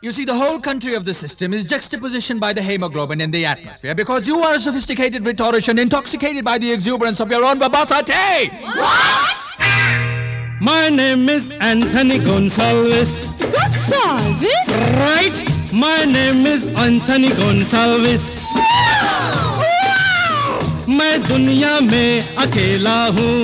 You see, the whole country of the system is juxtapositioned by the hemoglobin in the atmosphere because you are a sophisticated rhetorician intoxicated by the exuberance of your own verbosity. What? My name is Anthony Gonsalves. Gonsalves? Right? My name is Anthony Gonsalves. Wow! मैं दुनिया में अकेला हूँ,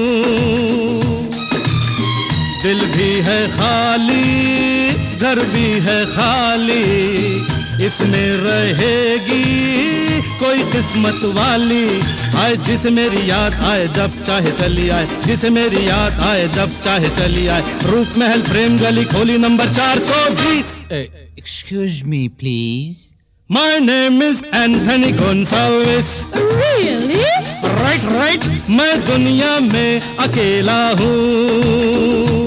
दिल भी है खाली, घर भी है खाली, इसमें रहेगी कोई किस्मत वाली। आए जिसे मेरी याद आए जब चाहे चली आए, जिसे मेरी याद आए जब चाहे चली आए। रूप महल प्रेम गली खोली number 420। Excuse me, please. My name is Anthony Gonsalves. Really? Right. मैं दुनिया में अकेला हूँ।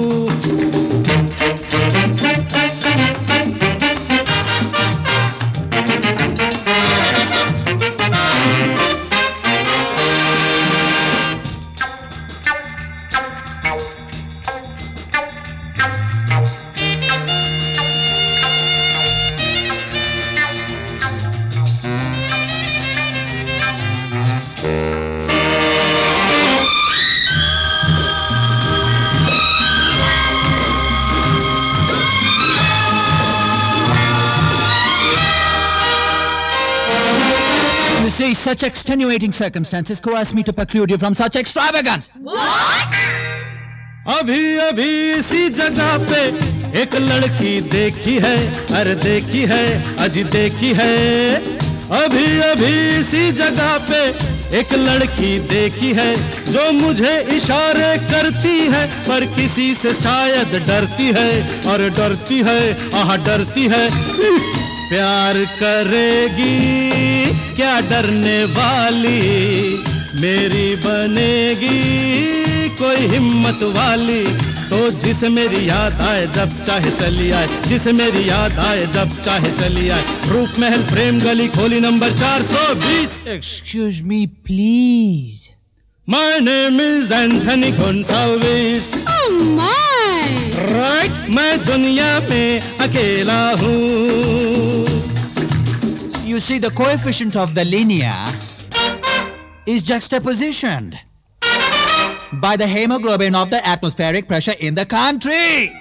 You see, such extenuating circumstances coerce me to preclude you from such extravagance. What? अभी अभी इसी जगह पे एक लड़की देखी है, अरे देखी है, अजी देखी है। अभी अभी इसी जगह पे एक लड़की देखी है जो मुझे इशारे करती है, पर किसी से शायद डरती है, और डरती है, आह डरती है। प्यार करेगी क्या डरने वाली, मेरी बनेगी कोई हिम्मत वाली। तो जिसे मेरी याद आए जब चाहे चली आए, जिसे मेरी याद आए जब चाहे चली आए। रूप महल प्रेम गली खोली number 420। Excuse me, please. My name is Anthony Gonsalves. Oh my! Right, मैं दुनिया में अकेला हूँ। You see, the coefficient of the linear is juxtapositioned by the hemoglobin of the atmospheric pressure in the country.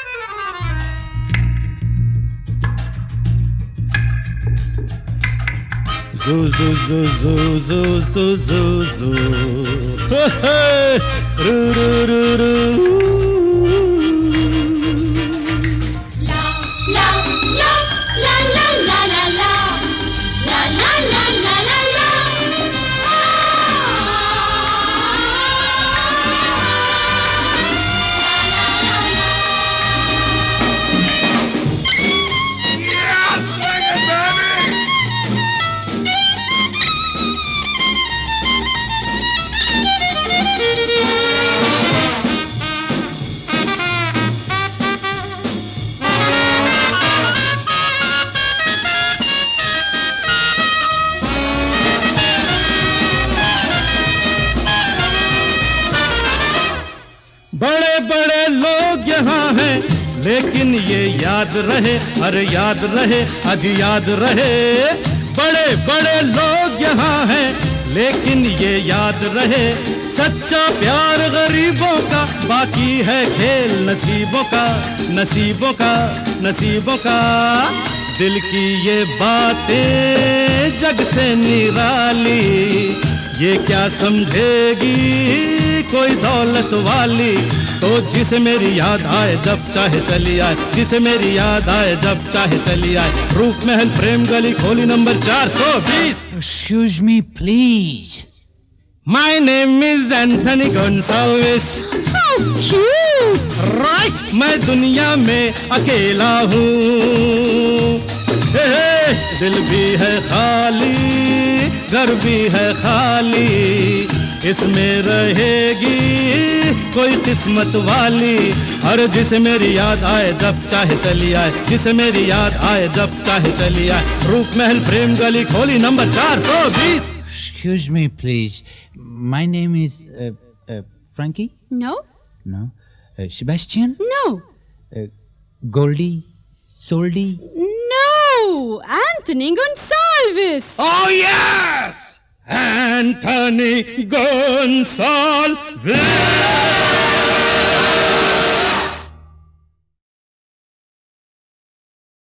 Zoo zoo zoo zoo zoo zoo zoo zoo. Hey, roo roo roo roo. La la la la la la la la la la la la la la. बड़े बड़े लोग यहाँ हैं, लेकिन ये याद रहे, अरे याद रहे, आज याद रहे। बड़े बड़े लोग यहाँ हैं, लेकिन ये याद रहे। सच्चा प्यार गरीबों का, बाकी है खेल नसीबों का, नसीबों का, नसीबों का। दिल की ये बातें जग से निराली, ये क्या समझेगी कोई दौलत वाली। तो जिसे मेरी याद आए जब चाहे चली आए, जिसे मेरी याद आए जब चाहे चली आए। रूप महल प्रेम गली खोली number 420। Excuse me, please. My name is Anthony Gonsalves. How cute! Right, मैं दुनिया में अकेला हूँ। दिल भी है खाली, घर भी है खाली, इसमें रहेगी कोई किस्मत वाली। हर जिसे मेरी याद आए जब चाहे चली आए, जिसे मेरी याद आए जब चाहे चली आए। रूप महल प्रेम गली खोली number 420। Excuse me, please. My name is Frankie? No? No. Sebastian? No. Goldie? Soldy? Oh, Anthony Gonsalves! Oh, yes! Anthony Gonsalves!